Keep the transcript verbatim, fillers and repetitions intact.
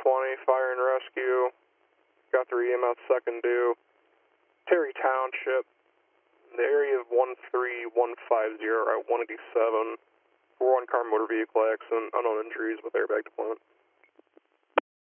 twenty, fire and rescue. Got their E M S second due. Terry Township, the area of one three one five zero at one eighty-seven. four one car motor vehicle accident, unknown injuries with airbag deployment.